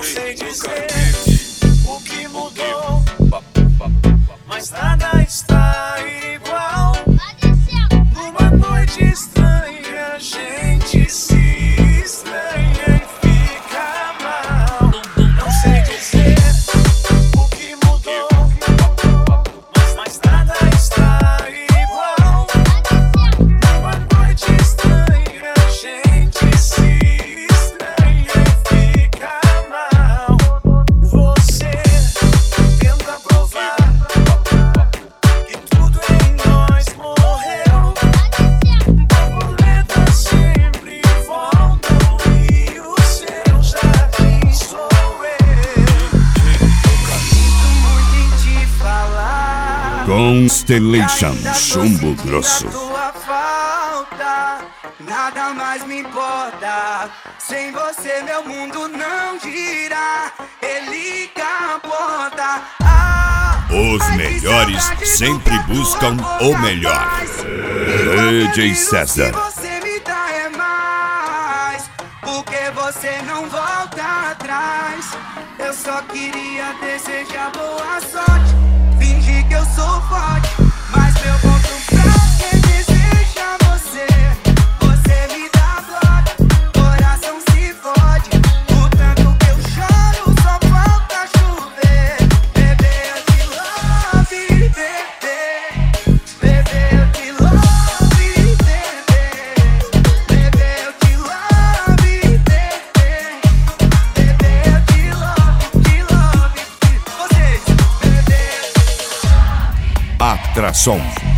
Não sei dizer o que mudou, mas nada está igual. Numa noite estranha, a gente se estranha e fica mal. Não sei dizer o que mudou, mas nada está igual. Numa noite estranha, a gente se estranha e fica mal. Você tenta provar que tudo em nós morreu. Borboletas sempre voltam e o seu jardim sou eu. Sinto muito em te falar. Constellation, Ainda tô Chumbo sentindo Grosso. a tua falta, nada mais me importa. Sem você meu mundo não gira, ele capota. Os melhores sempre buscam o melhor. DJ César. Se você me dá é mais, porque você não volta atrás. Eu só queria desejar boa sorte, fingir que eu sou forte, mas meu ponto fraco é desejar você. Você me dá bloco, coração se fode. O tanto que eu choro, só falta chover. Bebê, eu te love, bebê. Bebê, eu te love, bebê. Bebê, eu te love, bebê. Bebê, eu te love. Vocês, bebê. Atração